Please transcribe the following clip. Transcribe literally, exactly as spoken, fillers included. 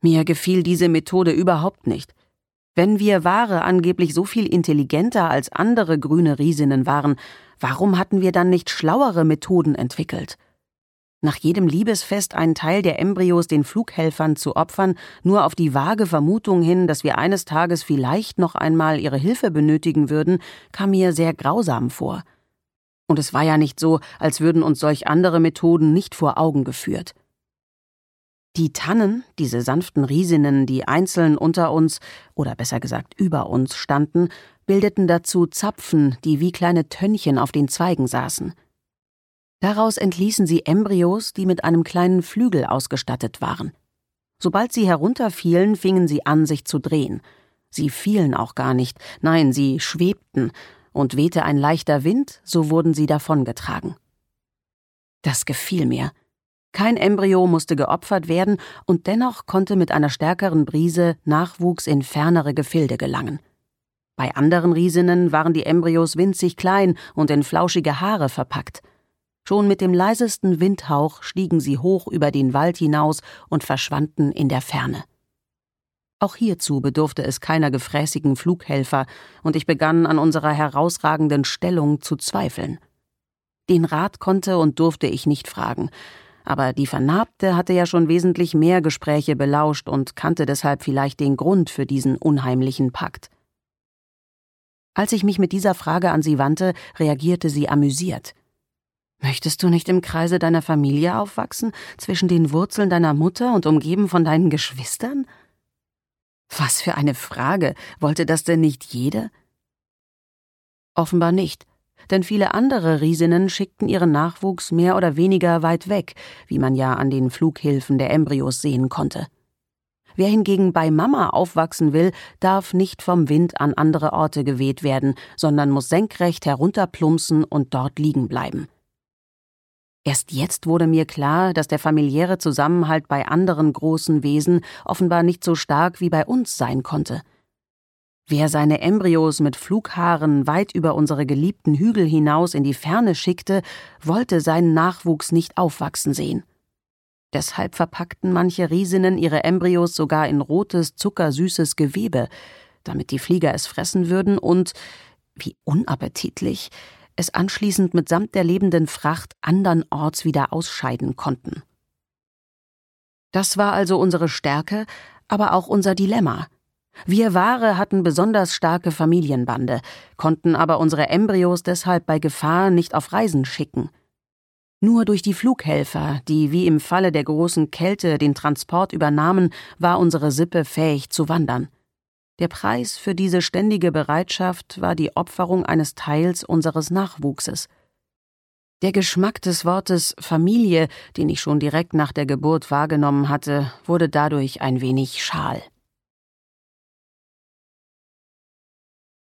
Mir gefiel diese Methode überhaupt nicht. Wenn wir Ware angeblich so viel intelligenter als andere grüne Riesinnen waren, warum hatten wir dann nicht schlauere Methoden entwickelt? Nach jedem Liebesfest einen Teil der Embryos den Flughelfern zu opfern, nur auf die vage Vermutung hin, dass wir eines Tages vielleicht noch einmal ihre Hilfe benötigen würden, kam mir sehr grausam vor. Und es war ja nicht so, als würden uns solch andere Methoden nicht vor Augen geführt. Die Tannen, diese sanften Riesinnen, die einzeln unter uns, oder besser gesagt über uns standen, bildeten dazu Zapfen, die wie kleine Tönnchen auf den Zweigen saßen. Daraus entließen sie Embryos, die mit einem kleinen Flügel ausgestattet waren. Sobald sie herunterfielen, fingen sie an, sich zu drehen. Sie fielen auch gar nicht, nein, sie schwebten, und wehte ein leichter Wind, so wurden sie davongetragen. Das gefiel mir. Kein Embryo musste geopfert werden, und dennoch konnte mit einer stärkeren Brise Nachwuchs in fernere Gefilde gelangen. Bei anderen Riesinnen waren die Embryos winzig klein und in flauschige Haare verpackt. Schon mit dem leisesten Windhauch stiegen sie hoch über den Wald hinaus und verschwanden in der Ferne. Auch hierzu bedurfte es keiner gefräßigen Flughelfer, und ich begann an unserer herausragenden Stellung zu zweifeln. Den Rat konnte und durfte ich nicht fragen, aber die Vernarbte hatte ja schon wesentlich mehr Gespräche belauscht und kannte deshalb vielleicht den Grund für diesen unheimlichen Pakt. Als ich mich mit dieser Frage an sie wandte, reagierte sie amüsiert. »Möchtest du nicht im Kreise deiner Familie aufwachsen, zwischen den Wurzeln deiner Mutter und umgeben von deinen Geschwistern?« Was für eine Frage! Wollte das denn nicht jede? Offenbar nicht, denn viele andere Riesinnen schickten ihren Nachwuchs mehr oder weniger weit weg, wie man ja an den Flughilfen der Embryos sehen konnte. Wer hingegen bei Mama aufwachsen will, darf nicht vom Wind an andere Orte geweht werden, sondern muss senkrecht herunterplumpsen und dort liegen bleiben. Erst jetzt wurde mir klar, dass der familiäre Zusammenhalt bei anderen großen Wesen offenbar nicht so stark wie bei uns sein konnte. Wer seine Embryos mit Flughaaren weit über unsere geliebten Hügel hinaus in die Ferne schickte, wollte seinen Nachwuchs nicht aufwachsen sehen. Deshalb verpackten manche Riesinnen ihre Embryos sogar in rotes, zuckersüßes Gewebe, damit die Flieger es fressen würden und, wie unappetitlich, es anschließend mitsamt der lebenden Fracht andernorts wieder ausscheiden konnten. Das war also unsere Stärke, aber auch unser Dilemma. Wir Ware hatten besonders starke Familienbande, konnten aber unsere Embryos deshalb bei Gefahr nicht auf Reisen schicken. Nur durch die Flughelfer, die wie im Falle der großen Kälte den Transport übernahmen, war unsere Sippe fähig zu wandern. Der Preis für diese ständige Bereitschaft war die Opferung eines Teils unseres Nachwuchses. Der Geschmack des Wortes Familie, den ich schon direkt nach der Geburt wahrgenommen hatte, wurde dadurch ein wenig schal.